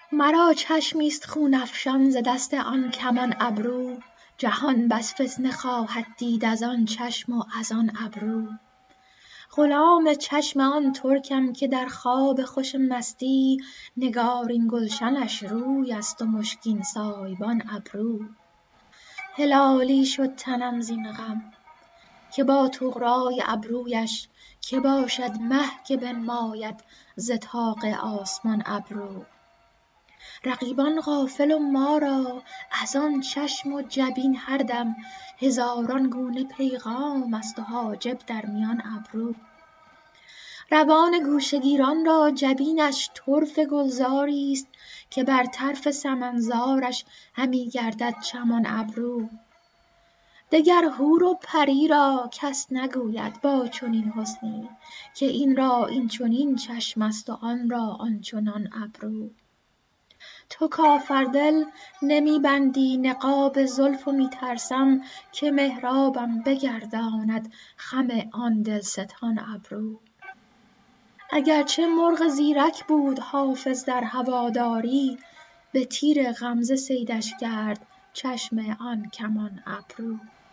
مرا چشمی است خون افشان ز دست آن کمان ابرو، جهان بس فتنه خواهد دید از آن چشم و از آن ابرو. غلام چشم آن ترکم که در خواب خوش مستی، نگارین گلشنش روی است و مشکین سایبان ابرو. هلالی شد تنم زین غم که با طغرای ابرویش، که باشد مه که بنماید ز طاق آسمان ابرو. رقیبان غافل و ما را از آن چشم و جبین هر دم، هزاران گونه پیغام است و حاجب در میان ابرو. روان گوشه گیران را جبینش طرف گلزاری است، که بر طرف سمنزارش همی گردد چمان ابرو. دگر حور و پری را کس نگوید با چنین حسنی، که این را این چنین چشم است و آن را آن چنان ابرو. تو کافردل نمی بندی نقاب زلف و می ترسم که محرابم بگرداند خم آن دلستان ابرو. اگرچه مرغ زیرک بود حافظ در هواداری، به تیر غمزه صیدش کرد چشم آن کمان ابرو.